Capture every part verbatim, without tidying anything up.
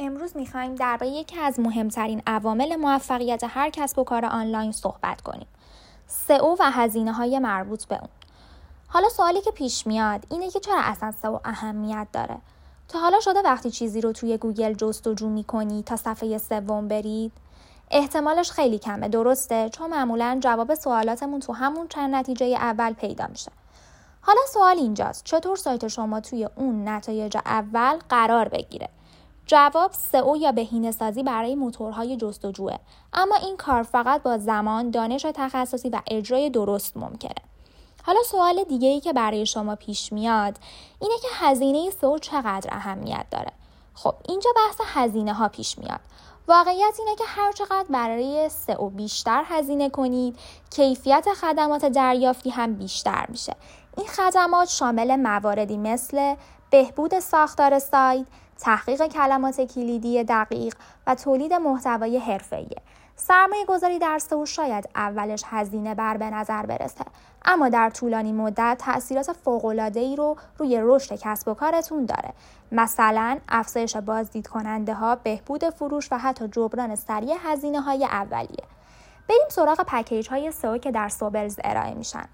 امروز میخوایم درباره یکی از مهمترین عوامل موفقیت هر کسب و کار آنلاین صحبت کنیم. سئو و هزینه‌های مربوط به اون. حالا سوالی که پیش میاد اینه که چرا اصلا سئو اهمیت داره؟ تا حالا شده وقتی چیزی رو توی گوگل جستجو میکنی تا صفحه سوم برید؟ احتمالش خیلی کمه، درسته؟ چون معمولاً جواب سوالاتمون تو همون چند نتیجه اول پیدا میشه. حالا سوال اینجاست، چطور سایت شما توی اون نتایج اول قرار بگیره؟ جواب سئو یا بهینه‌سازی برای موتورهای جستجوه، اما این کار فقط با زمان، دانش تخصصی و اجرای درست ممکنه. حالا سوال دیگه‌ای که برای شما پیش میاد اینه که هزینه سئو چقدر اهمیت داره؟ خب اینجا بحث هزینه ها پیش میاد. واقعیت اینه که هر چقدر برای سئو بیشتر هزینه کنید، کیفیت خدمات دریافتی هم بیشتر میشه. این خدمات شامل مواردی مثل بهبود ساختار سایت، تحقیق کلمات کلیدی دقیق و تولید محتوای حرفه‌ای. سرمایه گذاری در سئو شاید اولش هزینه بر به نظر برسه، اما در طولانی مدت تأثیرات فوق‌العاده‌ای رو روی رشد کسب و کارتون داره. مثلا افزایش بازدید کننده ها، بهبود فروش و حتی جبران سریع هزینه های اولیه. بریم سراغ پکیج های سئو که در سوبلز ارائه میشن.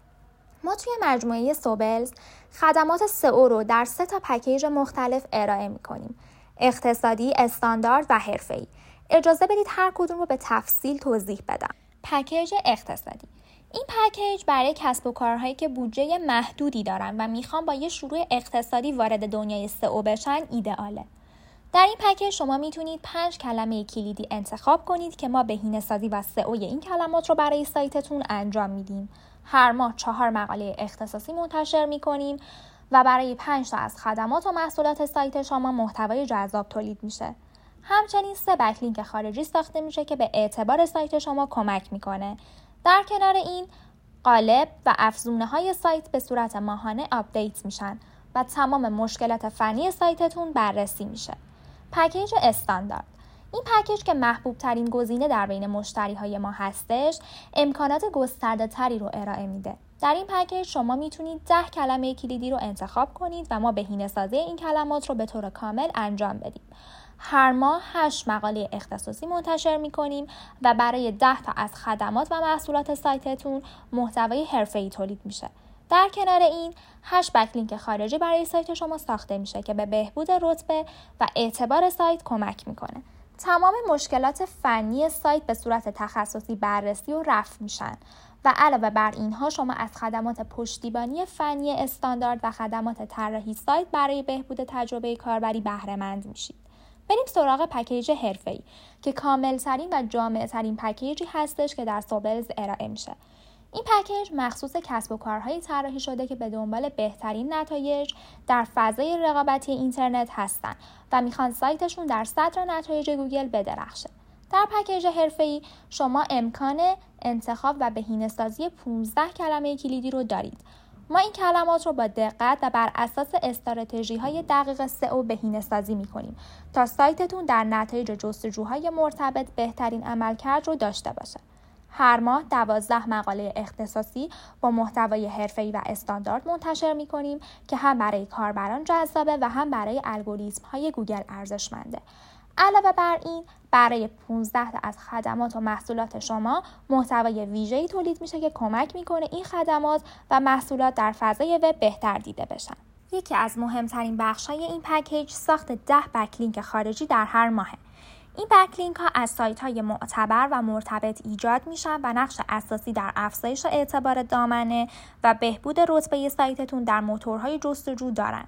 ما توی مجموعه سوبلز خدمات سئو رو در سه تا پکیج مختلف ارائه میکنیم: اقتصادی، استاندارد و حرفه‌ای. اجازه بدید هر کدوم رو به تفصیل توضیح بدم. پکیج اقتصادی. این پکیج برای کسب و کارهایی که بودجه محدودی دارن و میخوان با یه شروع اقتصادی وارد دنیای سئو بشن ایدئاله. در این پکیج شما میتونید پنج کلمه کلیدی انتخاب کنید که ما بهینه‌سازی و سئوی این کلمات رو برای سایتتون انجام میدیم. هر ماه چهار مقاله اختصاصی منتشر میکنیم و برای پنج تا از خدمات و محصولات سایت شما محتوای جذاب تولید میشه. همچنین سه بکلینک خارجی ساخته میشه که به اعتبار سایت شما کمک میکنه. در کنار این قالب و افزونه‌های سایت به صورت ماهانه آپدیت میشن و تمام مشکلات فنی سایتتون بررسی میشه. پکیج استاندارد. این پکیج که محبوب ترین گزینه در بین مشتری های ما هستش، امکانات گسترده تری رو ارائه میده. در این پکیج شما میتونید ده کلمه کلیدی رو انتخاب کنید و ما بهینه‌سازی این کلمات رو به طور کامل انجام بدیم. هر ماه هشت مقاله اختصاصی منتشر میکنیم و برای ده تا از خدمات و محصولات سایتتون محتوای حرفه‌ای تولید میشه. در کنار این هشت بکلینک خارجی برای سایت شما ساخته میشه که به بهبود رتبه و اعتبار سایت کمک میکنه. تمام مشکلات فنی سایت به صورت تخصصی بررسی و رفع میشن و علاوه بر اینها شما از خدمات پشتیبانی فنی استاندارد و خدمات طراحی سایت برای بهبود تجربه کاربری بهره مند میشید. بریم سراغ پکیج حرفه‌ای که کامل‌ترین و جامع‌ترین پکیجی هستش که در سوبلز ارائه میشه. این پکیج مخصوص کسب و کارهای طراحی شده که به دنبال بهترین نتایج در فضای رقابتی اینترنت هستن و میخوان سایتشون در صدر نتایج گوگل بدرخشه. در پکیج حرفه‌ای شما امکان انتخاب و بهینه‌سازی پانزده کلمه کلیدی رو دارید. ما این کلمات رو با دقت و بر اساس استراتژی‌های دقیق سئو بهینه‌سازی می‌کنیم تا سایتتون در نتایج جستجوهای مرتبط بهترین عملکرد رو داشته باشه. هر ماه دوازده مقاله اختصاصی با محتوای حرفه‌ای و استاندارد منتشر می‌کنیم که هم برای کاربران جذابه و هم برای الگوریتم‌های گوگل ارزشمنده. علاوه بر این برای پانزده تا از خدمات و محصولات شما محتوای ویژه‌ای تولید میشه که کمک میکنه این خدمات و محصولات در فضای وب بهتر دیده بشن. یکی از مهمترین بخش‌های این پکیج ساخت ده بکلینک خارجی در هر ماهه. این بکلینک ها از سایت های معتبر و مرتبط ایجاد میشن و نقش اساسی در افزایش اعتبار دامنه و بهبود رتبه سایتتون در موتورهای جستجو دارن.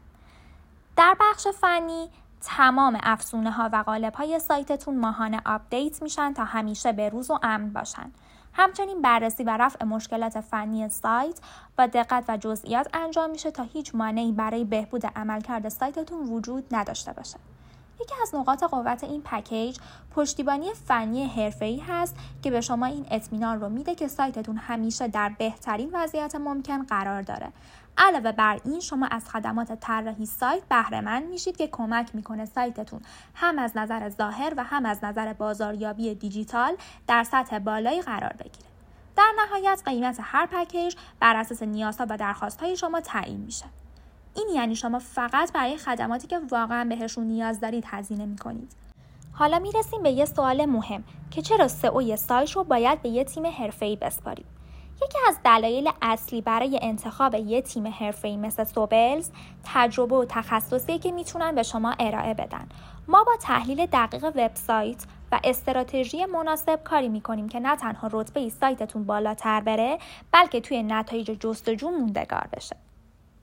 در بخش فنی تمام افزونه ها و قالب های سایتتون ماهانه آپدیت میشن تا همیشه به روز و امن باشن. همچنین بررسی و رفع مشکلات فنی سایت با دقت و جزئیات انجام میشه تا هیچ مانعی برای بهبود عملکرد سایتتون وجود نداشته باشه. یکی از نقاط قوت این پکیج پشتیبانی فنی حرفه‌ای هست که به شما این اطمینان رو میده که سایتتون همیشه در بهترین وضعیت ممکن قرار داره. علاوه بر این شما از خدمات طراحی سایت بهره مند میشید که کمک میکنه سایتتون هم از نظر ظاهر و هم از نظر بازاریابی دیجیتال در سطح بالایی قرار بگیره. در نهایت قیمت هر پکیج بر اساس نیازها و درخواستهای شما تعیین میشه. این یعنی شما فقط برای خدماتی که واقعا بهشون نیاز دارید هزینه میکنید. حالا میرسیم به یه سوال مهم که چرا سئو سایت رو باید به یه تیم حرفه‌ای بسپاریم؟ یکی از دلایل اصلی برای انتخاب یه تیم حرفه‌ای مثل سوبلز تجربه و تخصصی که میتونن به شما ارائه بدن. ما با تحلیل دقیق وبسایت و استراتژی مناسب کاری میکنیم که نه تنها رتبه سایتتون بالاتر بره، بلکه توی نتایج جستجو موندگار بشه.